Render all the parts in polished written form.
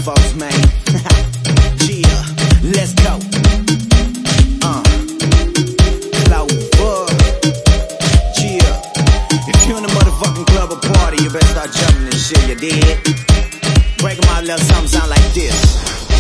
folks, man. Yeah, let's go. Clover. Yeah. If you're in the motherfucking club or party, you better start jumping this shit, you dig? Break 'em out, let something sound like this.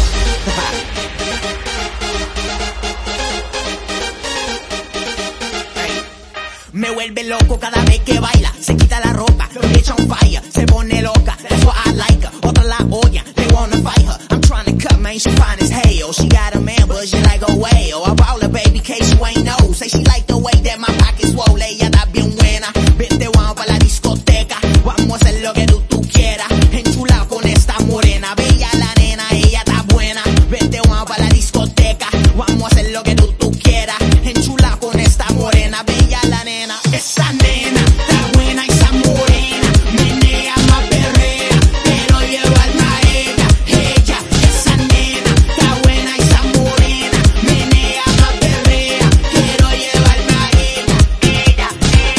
Me vuelve loco cada vez que baila, se quita la ropa, le echa un fire, se pone loca, that's what I like her. Otra la odia, they wanna fight her. I'm trying to cut, man, she fine as hell. She got a man, but she like a whale. I ball her, baby, case you ain't know. Say she like the way that my pocket's swole. Ella está bien buena, vente, vamos pa' la discoteca. Vamos a hacer lo que tú quieras. Enchulado con esta morena, bella la nena, ella está buena. Vente, vamos pa' la discoteca. Vamos a hacer lo que tú quieras. Enchulado con esta morena, bella la nena. Esa nena está buena y esa morena menea más perrea, pero lleva alma a ella. Esa nena está buena y esa morena menea más perrea, pero lleva alma a ella.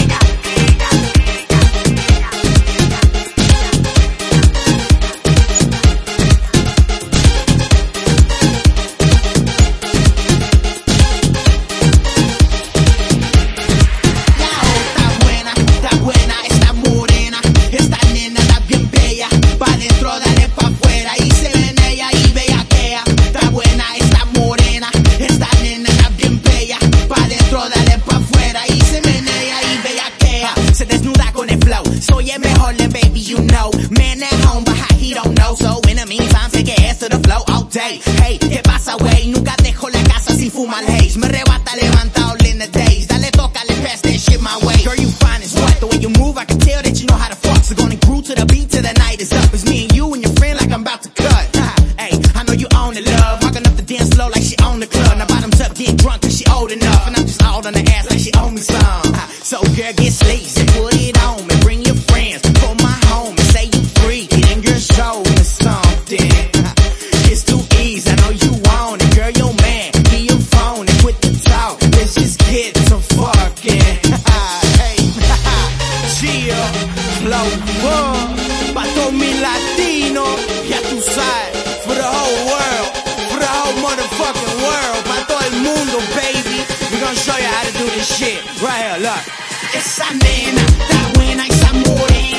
Se desnuda con el flow, soy el mejor, then baby you know. Man at home, but how he don't know. So in the meantime, take your ass to the flow all day. Hey, ¿qué pasa, wey? Nunca dejo la casa sin fumar haze. Me rebata levantado in the days. Dale, tócale, pass that shit my way. Girl, you fine as what? The way you move, I can tell that you know how to fuck. So gonna groove to the beat till the night is up. It's me and you and your friend like I'm about to cut. Hey, I know you own the love. Walking up the dance floor like she own the club. Now bottoms up, get drunk cause she old enough. And I'm just all on the ass like she owe me some. So girl, get sleazy, put it on me, bring your friends, call my home and say you freaky, and girl, show me something. It's too easy, I know you want it, girl, your man, he your phone and quit the talk, let's just get some fucking. Hey, Gio, Clover, pa' todos mis latinos, ya tú sabes, for the whole world, for the whole motherfucking world, pa' todo el mundo, baby, we gonna show you how to do this shit, right here, look. Esa nena está buena y esa morena